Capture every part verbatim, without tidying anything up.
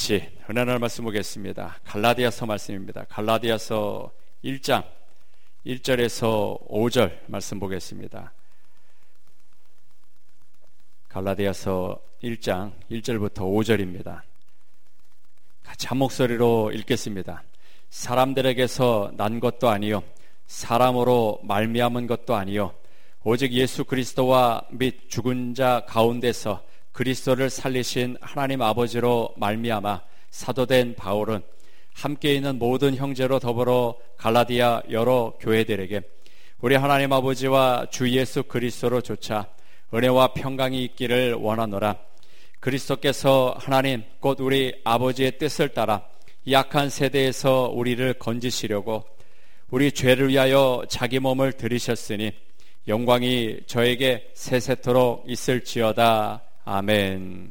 같이 은혜의 말씀 보겠습니다. 갈라디아서 말씀입니다. 갈라디아서 일 장 일 절에서 오 절 말씀 보겠습니다. 갈라디아서 일 장 일 절부터 오 절입니다. 같이 한 목소리로 읽겠습니다. 사람들에게서 난 것도 아니요 사람으로 말미암은 것도 아니요 오직 예수 그리스도와 및 죽은 자 가운데서 그리스도를 살리신 하나님 아버지로 말미암아 사도된 바울은 함께 있는 모든 형제로 더불어 갈라디아 여러 교회들에게 우리 하나님 아버지와 주 예수 그리스도로 조차 은혜와 평강이 있기를 원하노라. 그리스도께서 하나님 곧 우리 아버지의 뜻을 따라 약한 세대에서 우리를 건지시려고 우리 죄를 위하여 자기 몸을 들이셨으니 영광이 저에게 세세토록 있을지어다. 아멘.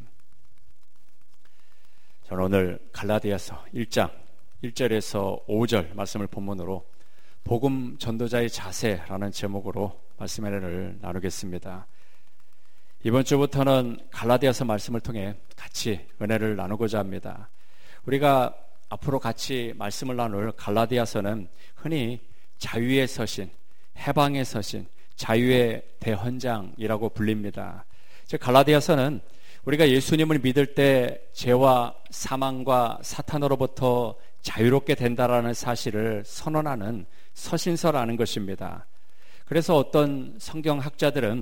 저는 오늘 갈라디아서 일 장 일 절에서 오 절 말씀을 본문으로 복음 전도자의 자세라는 제목으로 말씀의 은혜를 나누겠습니다. 이번 주부터는 갈라디아서 말씀을 통해 같이 은혜를 나누고자 합니다. 우리가 앞으로 같이 말씀을 나눌 갈라디아서는 흔히 자유의 서신, 해방의 서신, 자유의 대헌장이라고 불립니다. 즉 갈라디아서는 우리가 예수님을 믿을 때 죄와 사망과 사탄으로부터 자유롭게 된다라는 사실을 선언하는 서신서라는 것입니다. 그래서 어떤 성경학자들은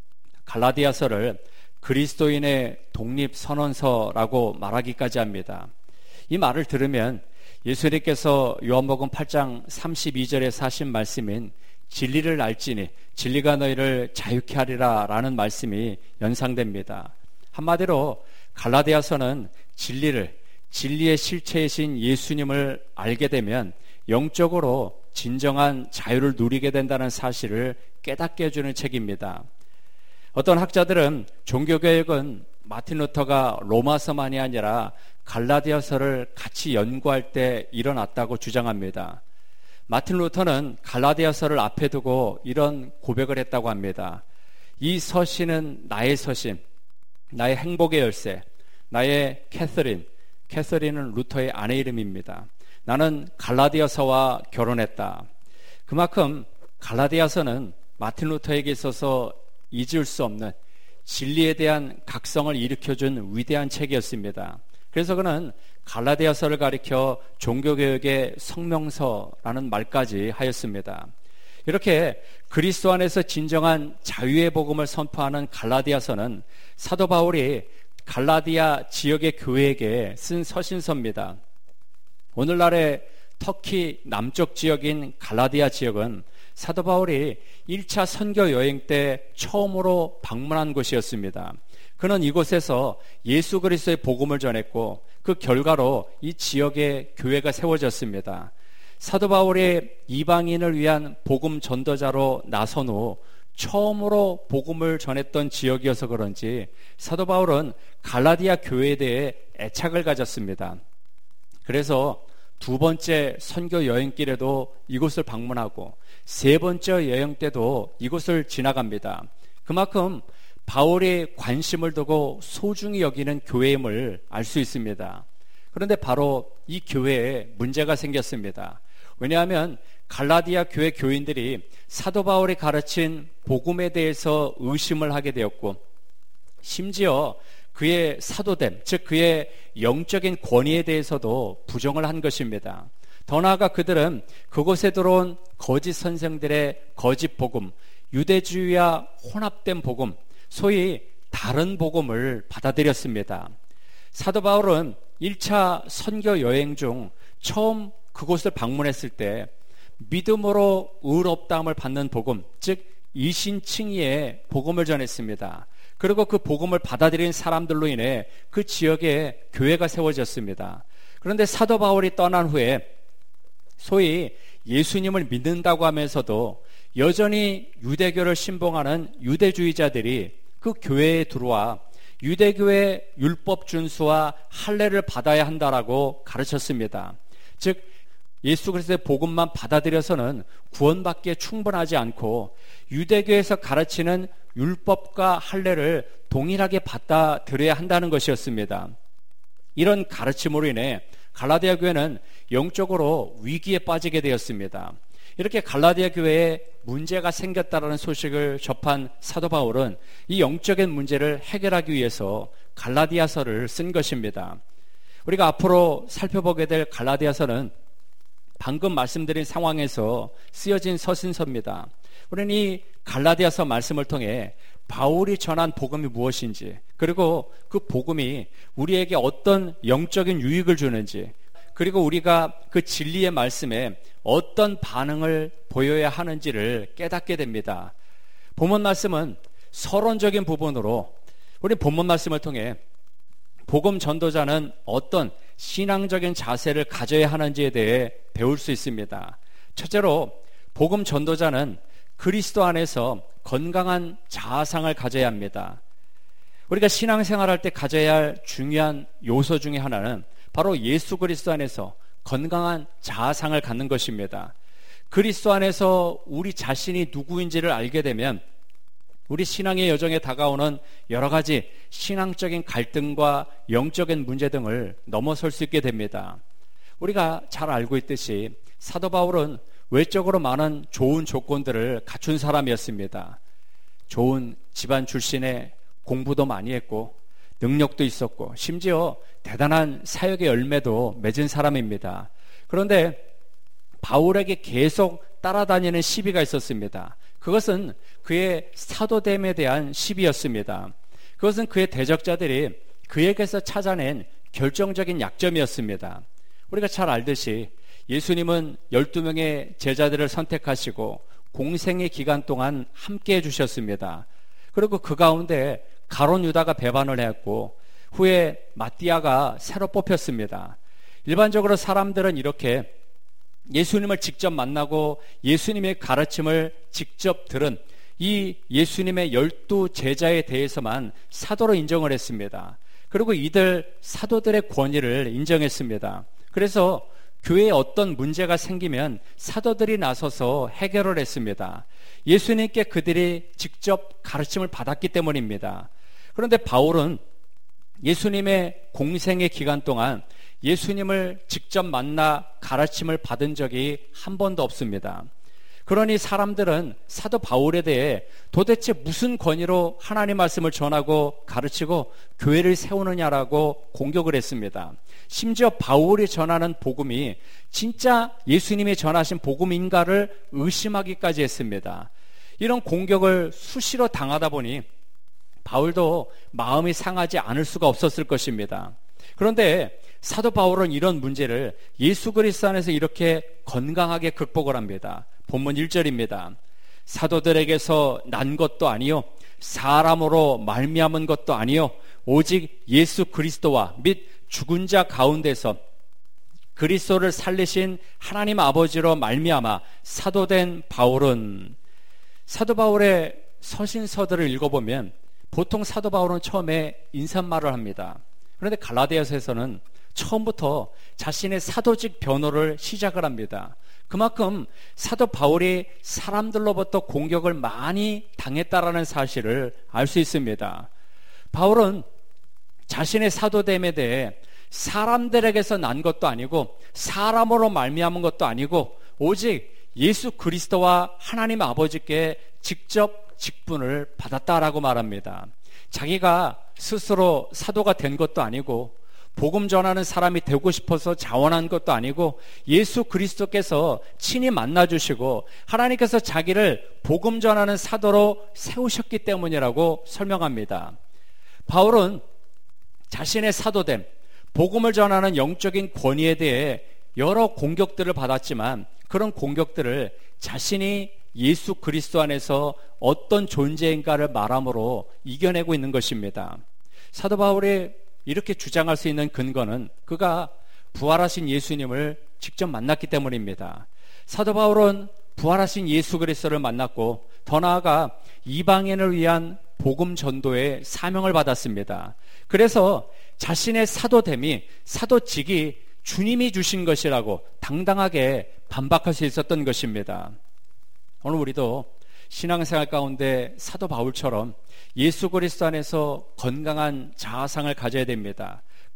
갈라디아서를 그리스도인의 독립선언서라고 말하기까지 합니다. 이 말을 들으면 예수님께서 요한복음 팔 장 삼십이 절에서 하신 말씀인 진리를 알지니 진리가 너희를 자유케 하리라 라는 말씀이 연상됩니다. 한마디로 갈라디아서는 진리를, 진리의 실체이신 예수님을 알게 되면 영적으로 진정한 자유를 누리게 된다는 사실을 깨닫게 해주는 책입니다. 어떤 학자들은 종교개혁은 마틴 루터가 로마서만이 아니라 갈라디아서를 같이 연구할 때 일어났다고 주장합니다. 마틴 루터는 갈라디아서를 앞에 두고 이런 고백을 했다고 합니다. 이 서신은 나의 서신, 나의 행복의 열쇠, 나의 캐서린, 캐서린은 루터의 아내 이름입니다. 나는 갈라디아서와 결혼했다. 그만큼 갈라디아서는 마틴 루터에게 있어서 잊을 수 없는 진리에 대한 각성을 일으켜준 위대한 책이었습니다. 그래서 그는 갈라디아서를 가리켜 종교개혁의 성명서라는 말까지 하였습니다. 이렇게 그리스도 안에서 진정한 자유의 복음을 선포하는 갈라디아서는 사도 바울이 갈라디아 지역의 교회에게 쓴 서신서입니다. 오늘날의 터키 남쪽 지역인 갈라디아 지역은 사도 바울이 일 차 선교 여행 때 처음으로 방문한 곳이었습니다. 그는 이곳에서 예수 그리스도의 복음을 전했고 그 결과로 이 지역에 교회가 세워졌습니다. 사도 바울이 이방인을 위한 복음 전도자로 나선 후 처음으로 복음을 전했던 지역이어서 그런지 사도 바울은 갈라디아 교회에 대해 애착을 가졌습니다. 그래서 두 번째 선교 여행길에도 이곳을 방문하고 세 번째 여행 때도 이곳을 지나갑니다. 그만큼 바울이 관심을 두고 소중히 여기는 교회임을 알 수 있습니다. 그런데 바로 이 교회에 문제가 생겼습니다. 왜냐하면 갈라디아 교회 교인들이 사도 바울이 가르친 복음에 대해서 의심을 하게 되었고 심지어 그의 사도됨, 즉 그의 영적인 권위에 대해서도 부정을 한 것입니다. 더 나아가 그들은 그곳에 들어온 거짓 선생들의 거짓 복음, 유대주의와 혼합된 복음, 소위 다른 복음을 받아들였습니다. 사도 바울은 일 차 선교 여행 중 처음 그곳을 방문했을 때 믿음으로 의롭다함을 받는 복음, 즉 이신칭의의 복음을 전했습니다. 그리고 그 복음을 받아들인 사람들로 인해 그 지역에 교회가 세워졌습니다. 그런데 사도 바울이 떠난 후에 소위 예수님을 믿는다고 하면서도 여전히 유대교를 신봉하는 유대주의자들이 그 교회에 들어와 유대교의 율법 준수와 할례를 받아야 한다라고 가르쳤습니다. 즉 예수 그리스도의 복음만 받아들여서는 구원받기에 충분하지 않고 유대교에서 가르치는 율법과 할례를 동일하게 받아들여야 한다는 것이었습니다. 이런 가르침으로 인해 갈라디아 교회는 영적으로 위기에 빠지게 되었습니다. 이렇게 갈라디아 교회에 문제가 생겼다라는 소식을 접한 사도 바울은 이 영적인 문제를 해결하기 위해서 갈라디아서를 쓴 것입니다. 우리가 앞으로 살펴보게 될 갈라디아서는 방금 말씀드린 상황에서 쓰여진 서신서입니다. 우리는 이 갈라디아서 말씀을 통해 바울이 전한 복음이 무엇인지, 그리고 그 복음이 우리에게 어떤 영적인 유익을 주는지, 그리고 우리가 그 진리의 말씀에 어떤 반응을 보여야 하는지를 깨닫게 됩니다. 본문 말씀은 서론적인 부분으로 우리 본문 말씀을 통해 복음 전도자는 어떤 신앙적인 자세를 가져야 하는지에 대해 배울 수 있습니다. 첫째로 복음 전도자는 그리스도 안에서 건강한 자아상을 가져야 합니다. 우리가 신앙생활할 때 가져야 할 중요한 요소 중에 하나는 바로 예수 그리스도 안에서 건강한 자아상을 갖는 것입니다. 그리스도 안에서 우리 자신이 누구인지를 알게 되면 우리 신앙의 여정에 다가오는 여러 가지 신앙적인 갈등과 영적인 문제 등을 넘어설 수 있게 됩니다. 우리가 잘 알고 있듯이 사도 바울은 외적으로 많은 좋은 조건들을 갖춘 사람이었습니다. 좋은 집안 출신에 공부도 많이 했고 능력도 있었고 심지어 대단한 사역의 열매도 맺은 사람입니다. 그런데 바울에게 계속 따라다니는 시비가 있었습니다. 그것은 그의 사도됨에 대한 시비였습니다. 그것은 그의 대적자들이 그에게서 찾아낸 결정적인 약점이었습니다. 우리가 잘 알듯이 예수님은 열두 명의 제자들을 선택하시고 공생의 기간 동안 함께 해주셨습니다. 그리고 그 가운데 가룟 유다가 배반을 했고 후에 마띠아가 새로 뽑혔습니다. 일반적으로 사람들은 이렇게 예수님을 직접 만나고 예수님의 가르침을 직접 들은 이 예수님의 열두 제자에 대해서만 사도로 인정을 했습니다. 그리고 이들 사도들의 권위를 인정했습니다. 그래서 교회에 어떤 문제가 생기면 사도들이 나서서 해결을 했습니다. 예수님께 그들이 직접 가르침을 받았기 때문입니다. 그런데 바울은 예수님의 공생의 기간 동안 예수님을 직접 만나 가르침을 받은 적이 한 번도 없습니다. 그러니 사람들은 사도 바울에 대해 도대체 무슨 권위로 하나님 말씀을 전하고 가르치고 교회를 세우느냐라고 공격을 했습니다. 심지어 바울이 전하는 복음이 진짜 예수님이 전하신 복음인가를 의심하기까지 했습니다. 이런 공격을 수시로 당하다 보니 바울도 마음이 상하지 않을 수가 없었을 것입니다. 그런데 사도 바울은 이런 문제를 예수 그리스도 안에서 이렇게 건강하게 극복을 합니다. 본문 일 절입니다. 사도들에게서 난 것도 아니요 사람으로 말미암은 것도 아니요 오직 예수 그리스도와 및 죽은 자 가운데서 그리스도를 살리신 하나님 아버지로 말미암아 사도된 바울은, 사도 바울의 서신서들을 읽어보면 보통 사도 바울은 처음에 인사말을 합니다. 그런데 갈라디아서에서는 처음부터 자신의 사도직 변호를 시작을 합니다. 그만큼 사도 바울이 사람들로부터 공격을 많이 당했다라는 사실을 알 수 있습니다. 바울은 자신의 사도됨에 대해 사람들에게서 난 것도 아니고 사람으로 말미암은 것도 아니고 오직 예수 그리스도와 하나님 아버지께 직접 직분을 받았다라고 말합니다. 자기가 스스로 사도가 된 것도 아니고 복음 전하는 사람이 되고 싶어서 자원한 것도 아니고 예수 그리스도께서 친히 만나주시고 하나님께서 자기를 복음 전하는 사도로 세우셨기 때문이라고 설명합니다. 바울은 자신의 사도됨, 복음을 전하는 영적인 권위에 대해 여러 공격들을 받았지만 그런 공격들을 자신이 예수 그리스도 안에서 어떤 존재인가를 말함으로 이겨내고 있는 것입니다. 사도 바울이 이렇게 주장할 수 있는 근거는 그가 부활하신 예수님을 직접 만났기 때문입니다. 사도 바울은 부활하신 예수 그리스도를 만났고 더 나아가 이방인을 위한 복음 전도의 사명을 받았습니다. 그래서 자신의 사도됨이, 사도직이 주님이 주신 것이라고 당당하게 반박할 수 있었던 것입니다. 오늘 우리도 신앙생활 가운데 사도 바울처럼 예수 그리스도 안에서 건강한 자아상을 가져야 됩니다.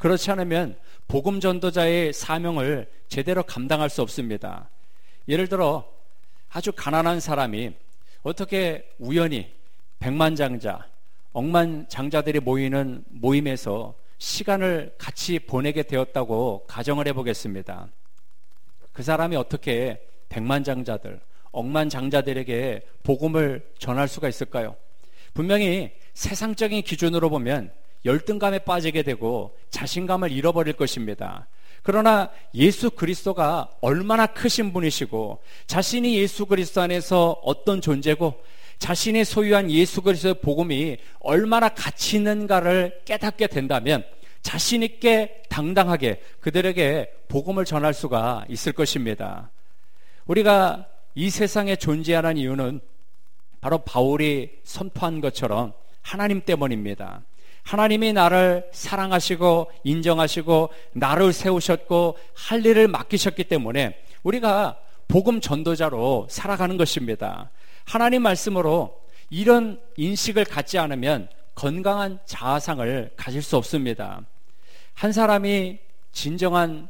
그렇지 않으면 복음 전도자의 사명을 제대로 감당할 수 없습니다. 예를 들어 아주 가난한 사람이 어떻게 우연히 백만장자, 억만장자들이 모이는 모임에서 시간을 같이 보내게 되었다고 가정을 해보겠습니다. 그 사람이 어떻게 백만장자들, 억만장자들에게 복음을 전할 수가 있을까요? 분명히 세상적인 기준으로 보면 열등감에 빠지게 되고 자신감을 잃어버릴 것입니다. 그러나 예수 그리스도가 얼마나 크신 분이시고 자신이 예수 그리스도 안에서 어떤 존재고 자신이 소유한 예수 그리스도의 복음이 얼마나 가치 있는가를 깨닫게 된다면 자신 있게 당당하게 그들에게 복음을 전할 수가 있을 것입니다. 우리가 이 세상에 존재하는 이유는 바로 바울이 선포한 것처럼 하나님 때문입니다. 하나님이 나를 사랑하시고 인정하시고 나를 세우셨고 할 일을 맡기셨기 때문에 우리가 복음 전도자로 살아가는 것입니다. 하나님 말씀으로 이런 인식을 갖지 않으면 건강한 자아상을 가질 수 없습니다. 한 사람이 진정한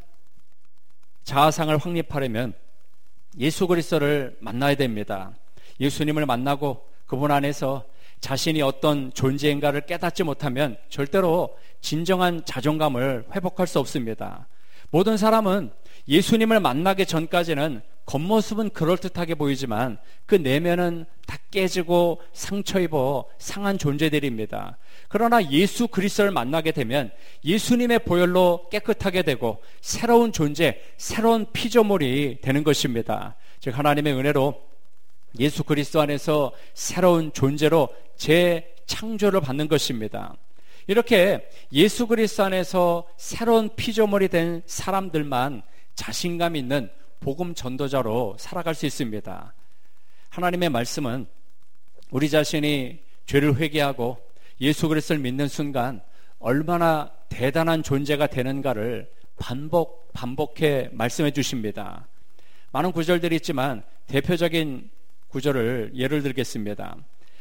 자아상을 확립하려면 예수 그리스도를 만나야 됩니다. 예수님을 만나고 그분 안에서 자신이 어떤 존재인가를 깨닫지 못하면 절대로 진정한 자존감을 회복할 수 없습니다. 모든 사람은 예수님을 만나기 전까지는 겉모습은 그럴듯하게 보이지만 그 내면은 다 깨지고 상처 입어 상한 존재들입니다. 그러나 예수 그리스도를 만나게 되면 예수님의 보혈로 깨끗하게 되고 새로운 존재, 새로운 피조물이 되는 것입니다. 즉 하나님의 은혜로 예수 그리스도 안에서 새로운 존재로 재창조를 받는 것입니다. 이렇게 예수 그리스도 안에서 새로운 피조물이 된 사람들만 자신감 있는 복음 전도자로 살아갈 수 있습니다. 하나님의 말씀은 우리 자신이 죄를 회개하고 예수 그리스도를 믿는 순간 얼마나 대단한 존재가 되는가를 반복 반복해 말씀해 주십니다. 많은 구절들이 있지만 대표적인 구절을 예를 들겠습니다.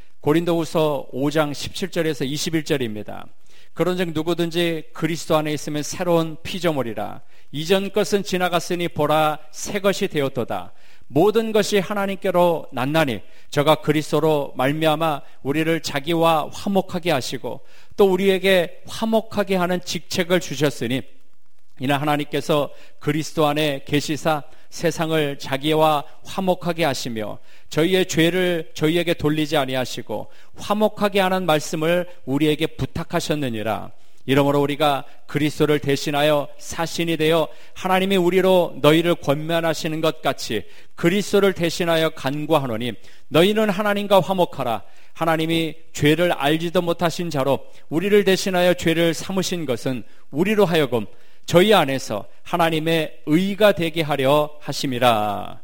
고린도후서 오 장 십칠 절에서 이십일 절입니다. 그런즉 누구든지 그리스도 안에 있으면 새로운 피조물이라. 이전 것은 지나갔으니 보라 새 것이 되었도다. 모든 것이 하나님께로 났나니 저가 그리스도로 말미암아 우리를 자기와 화목하게 하시고 또 우리에게 화목하게 하는 직책을 주셨으니 이는 하나님께서 그리스도 안에 계시사 세상을 자기와 화목하게 하시며 저희의 죄를 저희에게 돌리지 아니하시고 화목하게 하는 말씀을 우리에게 부탁하셨느니라. 이러므로 우리가 그리스도를 대신하여 사신이 되어 하나님이 우리로 너희를 권면하시는 것 같이 그리스도를 대신하여 간구하노니 너희는 하나님과 화목하라. 하나님이 죄를 알지도 못하신 자로 우리를 대신하여 죄를 삼으신 것은 우리로 하여금 저희 안에서 하나님의 의가 되게 하려 하심이라.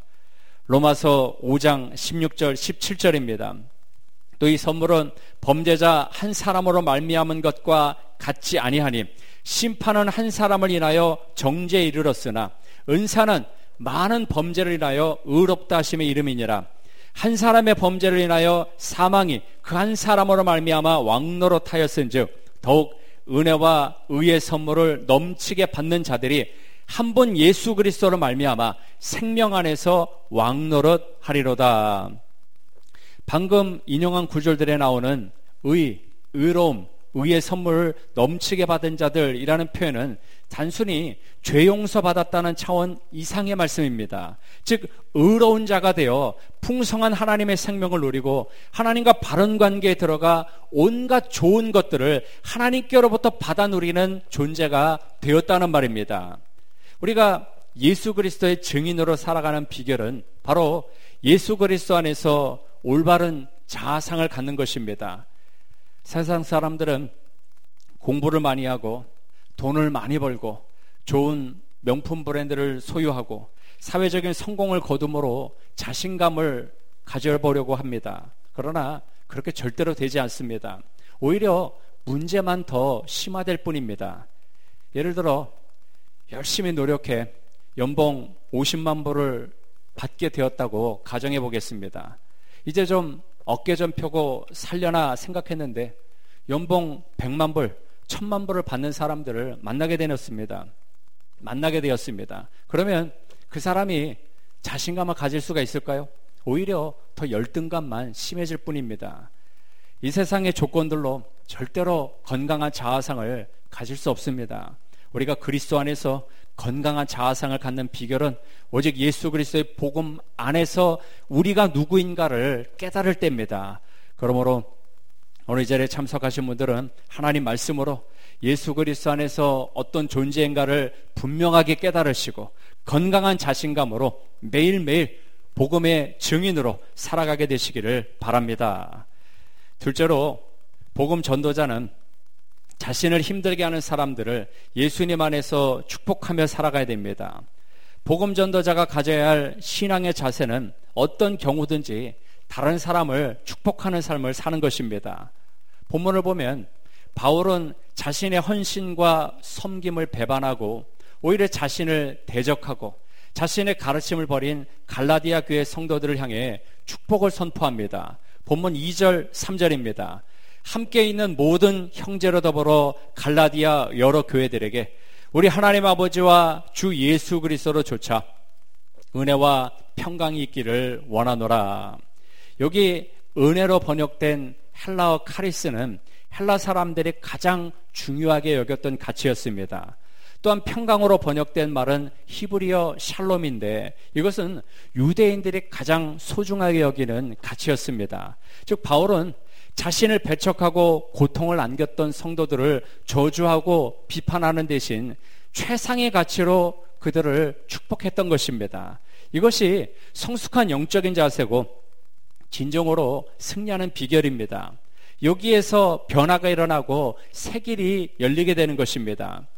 로마서 오 장 십육 절 십칠 절입니다. 또 이 선물은 범죄자 한 사람으로 말미암은 것과 같지 아니하니 심판은 한 사람을 인하여 정죄에 이르렀으나 은사는 많은 범죄를 인하여 의롭다 하심의 이름이니라. 한 사람의 범죄를 인하여 사망이 그 한 사람으로 말미암아 왕노릇하였은즉 더욱 은혜와 의의 선물을 넘치게 받는 자들이 한 번 예수 그리스도로 말미암아 생명 안에서 왕노릇하리로다. 방금 인용한 구절들에 나오는 의, 의로움, 의의 선물을 넘치게 받은 자들이라는 표현은 단순히 죄 용서 받았다는 차원 이상의 말씀입니다. 즉 의로운 자가 되어 풍성한 하나님의 생명을 누리고 하나님과 바른 관계에 들어가 온갖 좋은 것들을 하나님께로부터 받아 누리는 존재가 되었다는 말입니다. 우리가 예수 그리스도의 증인으로 살아가는 비결은 바로 예수 그리스도 안에서 올바른 자아상을 갖는 것입니다. 세상 사람들은 공부를 많이 하고 돈을 많이 벌고 좋은 명품 브랜드를 소유하고 사회적인 성공을 거둠으로 자신감을 가져보려고 합니다. 그러나 그렇게 절대로 되지 않습니다. 오히려 문제만 더 심화될 뿐입니다. 예를 들어 열심히 노력해 연봉 오십만 불을 받게 되었다고 가정해 보겠습니다. 이제 좀 어깨 좀 펴고 살려나 생각했는데 연봉 백만 불, 천만 불을 받는 사람들을 만나게 되었습니다. 만나게 되었습니다. 그러면 그 사람이 자신감을 가질 수가 있을까요? 오히려 더 열등감만 심해질 뿐입니다. 이 세상의 조건들로 절대로 건강한 자아상을 가질 수 없습니다. 우리가 그리스도 안에서 건강한 자아상을 갖는 비결은 오직 예수 그리스도의 복음 안에서 우리가 누구인가를 깨달을 때입니다. 그러므로 오늘 이 자리에 참석하신 분들은 하나님 말씀으로 예수 그리스도 안에서 어떤 존재인가를 분명하게 깨달으시고 건강한 자신감으로 매일매일 복음의 증인으로 살아가게 되시기를 바랍니다. 둘째로 복음 전도자는 자신을 힘들게 하는 사람들을 예수님 안에서 축복하며 살아가야 됩니다. 복음 전도자가 가져야 할 신앙의 자세는 어떤 경우든지 다른 사람을 축복하는 삶을 사는 것입니다. 본문을 보면 바울은 자신의 헌신과 섬김을 배반하고 오히려 자신을 대적하고 자신의 가르침을 버린 갈라디아 교회 성도들을 향해 축복을 선포합니다. 본문 이 절 삼 절입니다. 함께 있는 모든 형제로 더불어 갈라디아 여러 교회들에게 우리 하나님 아버지와 주 예수 그리스도로 조차 은혜와 평강이 있기를 원하노라. 여기 은혜로 번역된 헬라어 카리스는 헬라 사람들이 가장 중요하게 여겼던 가치였습니다. 또한 평강으로 번역된 말은 히브리어 샬롬인데 이것은 유대인들이 가장 소중하게 여기는 가치였습니다. 즉 바울은 자신을 배척하고 고통을 안겼던 성도들을 저주하고 비판하는 대신 최상의 가치로 그들을 축복했던 것입니다. 이것이 성숙한 영적인 자세고 진정으로 승리하는 비결입니다. 여기에서 변화가 일어나고 새 길이 열리게 되는 것입니다.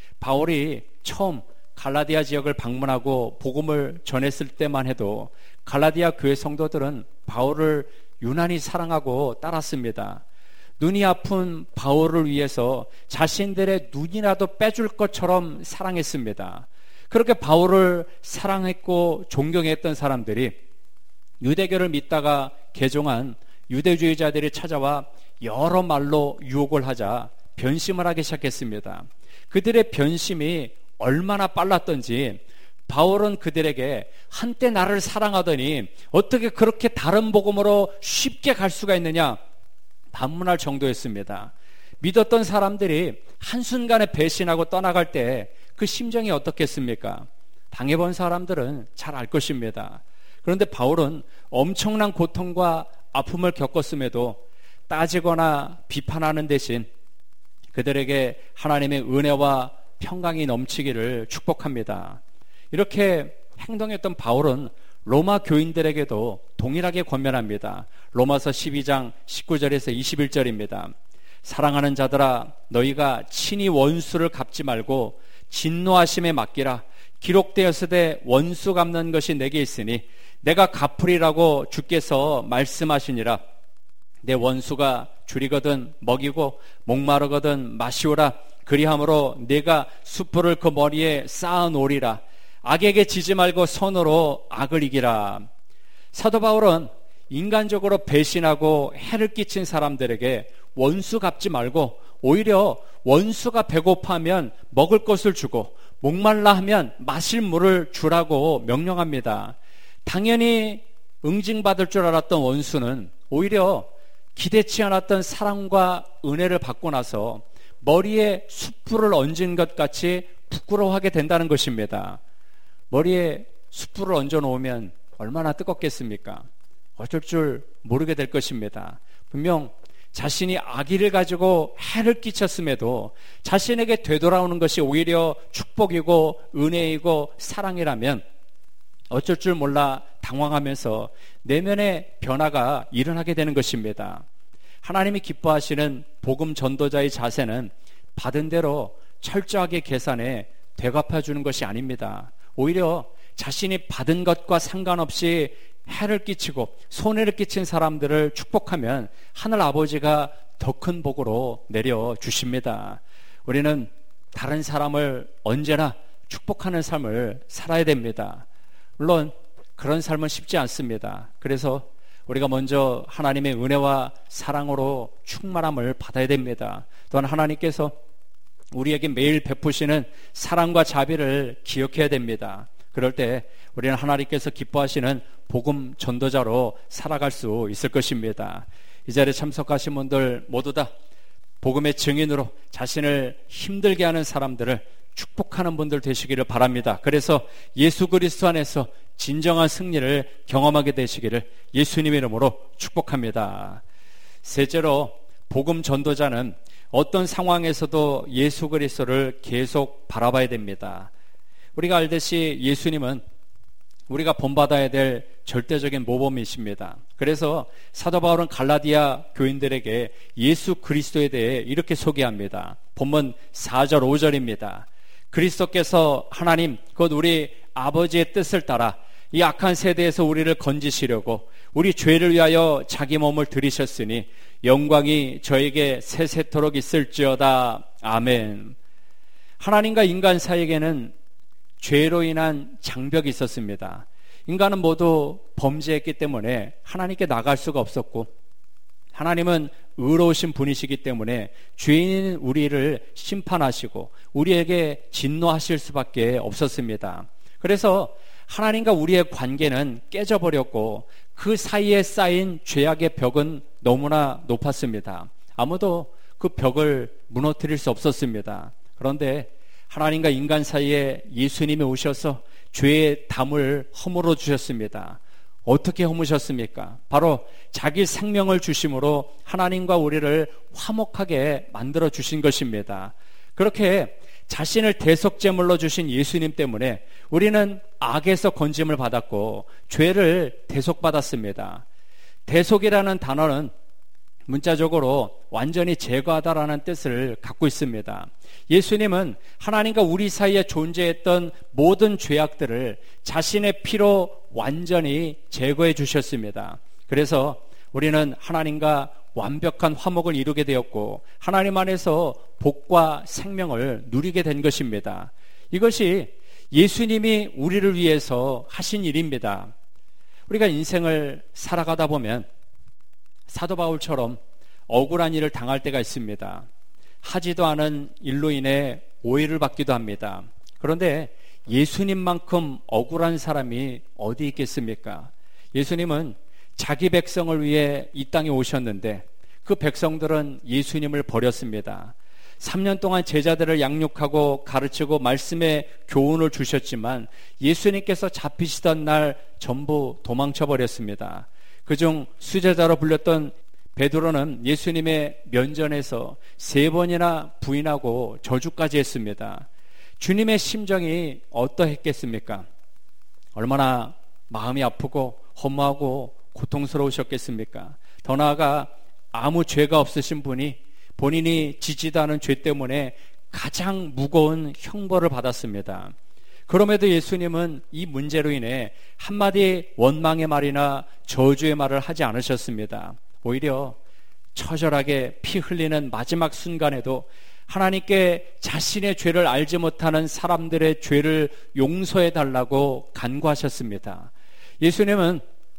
바울이 처음 갈라디아 지역을 방문하고 복음을 전했을 때만 해도 갈라디아 교회 성도들은 바울을 유난히 사랑하고 따랐습니다. 눈이 아픈 바울을 위해서 자신들의 눈이라도 빼줄 것처럼 사랑했습니다. 그렇게 바울을 사랑했고 존경했던 사람들이 유대교를 믿다가 개종한 유대주의자들이 찾아와 여러 말로 유혹을 하자 변심을 하기 시작했습니다. 그들의 변심이 얼마나 빨랐던지 바울은 그들에게 한때 나를 사랑하더니 어떻게 그렇게 다른 복음으로 쉽게 갈 수가 있느냐 반문할 정도였습니다. 믿었던 사람들이 한순간에 배신하고 떠나갈 때 그 심정이 어떻겠습니까? 당해본 사람들은 잘 알 것입니다. 그런데 바울은 엄청난 고통과 아픔을 겪었음에도 따지거나 비판하는 대신 그들에게 하나님의 은혜와 평강이 넘치기를 축복합니다. 이렇게 행동했던 바울은 로마 교인들에게도 동일하게 권면합니다. 로마서 십이 장 십구 절에서 이십일 절입니다. 사랑하는 자들아 너희가 친히 원수를 갚지 말고 진노하심에 맡기라. 기록되었으되 원수 갚는 것이 내게 있으니 내가 갚으리라고 주께서 말씀하시니라. 내 원수가 줄이거든 먹이고 목마르거든 마시오라. 그리함으로 내가 숯불을 그 머리에 쌓아 놓으리라. 악에게 지지 말고 손으로 악을 이기라. 사도 바울은 인간적으로 배신하고 해를 끼친 사람들에게 원수 갚지 말고 오히려 원수가 배고파하면 먹을 것을 주고 목말라 하면 마실 물을 주라고 명령합니다. 당연히 응징받을 줄 알았던 원수는 오히려 기대치 않았던 사랑과 은혜를 받고 나서 머리에 숯불을 얹은 것 같이 부끄러워하게 된다는 것입니다. 머리에 숯불을 얹어 놓으면 얼마나 뜨겁겠습니까? 어쩔 줄 모르게 될 것입니다. 분명 자신이 악의를 가지고 해를 끼쳤음에도 자신에게 되돌아오는 것이 오히려 축복이고 은혜이고 사랑이라면 어쩔 줄 몰라 당황하면서 내면의 변화가 일어나게 되는 것입니다. 하나님이 기뻐하시는 복음 전도자의 자세는 받은 대로 철저하게 계산해 되갚아주는 것이 아닙니다. 오히려 자신이 받은 것과 상관없이 해를 끼치고 손해를 끼친 사람들을 축복하면 하늘 아버지가 더 큰 복으로 내려주십니다. 우리는 다른 사람을 언제나 축복하는 삶을 살아야 됩니다. 물론 그런 삶은 쉽지 않습니다. 그래서 우리가 먼저 하나님의 은혜와 사랑으로 충만함을 받아야 됩니다. 또한 하나님께서 우리에게 매일 베푸시는 사랑과 자비를 기억해야 됩니다. 그럴 때 우리는 하나님께서 기뻐하시는 복음 전도자로 살아갈 수 있을 것입니다. 이 자리에 참석하신 분들 모두 다 복음의 증인으로 자신을 힘들게 하는 사람들을 축복하는 분들 되시기를 바랍니다. 그래서 예수 그리스도 안에서 진정한 승리를 경험하게 되시기를 예수님의 이름으로 축복합니다. 셋째로 복음 전도자는 어떤 상황에서도 예수 그리스도를 계속 바라봐야 됩니다. 우리가 알듯이 예수님은 우리가 본받아야 될 절대적인 모범이십니다. 그래서 사도 바울은 갈라디아 교인들에게 예수 그리스도에 대해 이렇게 소개합니다. 본문 사 절 오 절입니다. 그리스도께서 하나님 곧 우리 아버지의 뜻을 따라 이 악한 세대에서 우리를 건지시려고 우리 죄를 위하여 자기 몸을 들이셨으니 영광이 저에게 세세토록 있을지어다. 아멘. 하나님과 인간 사이에게는 죄로 인한 장벽이 있었습니다. 인간은 모두 범죄했기 때문에 하나님께 나갈 수가 없었고, 하나님은 의로우신 분이시기 때문에 죄인인 우리를 심판하시고 우리에게 진노하실 수밖에 없었습니다. 그래서 하나님과 우리의 관계는 깨져버렸고 그 사이에 쌓인 죄악의 벽은 너무나 높았습니다. 아무도 그 벽을 무너뜨릴 수 없었습니다. 그런데 하나님과 인간 사이에 예수님이 오셔서 죄의 담을 허물어 주셨습니다. 어떻게 허무셨습니까? 바로 자기 생명을 주심으로 하나님과 우리를 화목하게 만들어 주신 것입니다. 그렇게 자신을 대속제물로 주신 예수님 때문에 우리는 악에서 건짐을 받았고 죄를 대속받았습니다. 대속이라는 단어는 문자적으로 완전히 제거하다라는 뜻을 갖고 있습니다. 예수님은 하나님과 우리 사이에 존재했던 모든 죄악들을 자신의 피로 완전히 제거해 주셨습니다. 그래서 우리는 하나님과 완벽한 화목을 이루게 되었고 하나님 안에서 복과 생명을 누리게 된 것입니다. 이것이 예수님이 우리를 위해서 하신 일입니다. 우리가 인생을 살아가다 보면 사도 바울처럼 억울한 일을 당할 때가 있습니다. 하지도 않은 일로 인해 오해를 받기도 합니다. 그런데 예수님만큼 억울한 사람이 어디 있겠습니까? 예수님은 자기 백성을 위해 이 땅에 오셨는데 그 백성들은 예수님을 버렸습니다. 삼 년 동안 제자들을 양육하고 가르치고 말씀의 교훈을 주셨지만 예수님께서 잡히시던 날 전부 도망쳐 버렸습니다. 그중 수제자로 불렸던 베드로는 예수님의 면전에서 세 번이나 부인하고 저주까지 했습니다. 주님의 심정이 어떠했겠습니까? 얼마나 마음이 아프고 허무하고 고통스러우셨겠습니까? 더 나아가 아무 죄가 없으신 분이 본인이 지지도 않은 죄 때문에 가장 무거운 형벌을 받았습니다. 그럼에도 예수님은 이 문제로 인해 한마디 원망의 말이나 저주의 말을 하지 않으셨습니다. 오히려 처절하게 피 흘리는 마지막 순간에도 하나님께 자신의 죄를 알지 못하는 사람들의 죄를 용서해 달라고 간구하셨습니다. 예수님은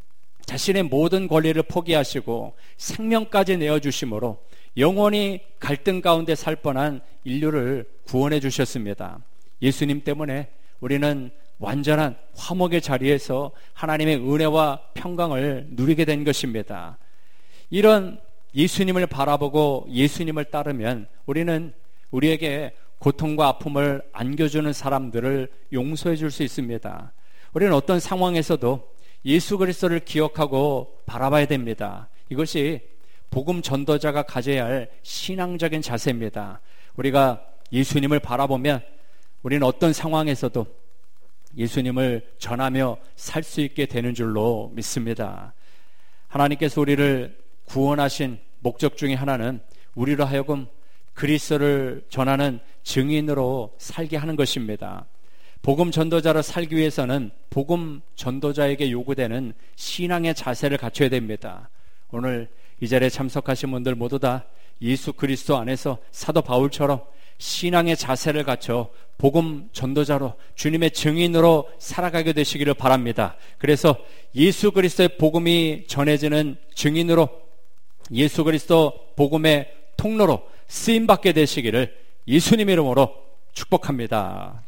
자신의 모든 권리를 포기하시고 생명까지 내어주심으로 영원히 갈등 가운데 살 뻔한 인류를 구원해 주셨습니다. 예수님 때문에 우리는 완전한 화목의 자리에서 하나님의 은혜와 평강을 누리게 된 것입니다. 이런 예수님을 바라보고 예수님을 따르면 우리는 우리에게 고통과 아픔을 안겨주는 사람들을 용서해 줄 수 있습니다. 우리는 어떤 상황에서도 예수 그리스도를 기억하고 바라봐야 됩니다. 이것이 복음 전도자가 가져야 할 신앙적인 자세입니다. 우리가 예수님을 바라보면 우리는 어떤 상황에서도 예수님을 전하며 살 수 있게 되는 줄로 믿습니다. 하나님께서 우리를 구원하신 목적 중에 하나는 우리로 하여금 그리스도를 전하는 증인으로 살게 하는 것입니다. 복음 전도자로 살기 위해서는 복음 전도자에게 요구되는 신앙의 자세를 갖춰야 됩니다. 오늘 이 자리에 참석하신 분들 모두 다 예수 그리스도 안에서 사도 바울처럼 신앙의 자세를 갖춰 복음 전도자로 주님의 증인으로 살아가게 되시기를 바랍니다. 그래서 예수 그리스도의 복음이 전해지는 증인으로, 예수 그리스도 복음의 통로로 쓰임받게 되시기를 예수님 이름으로 축복합니다.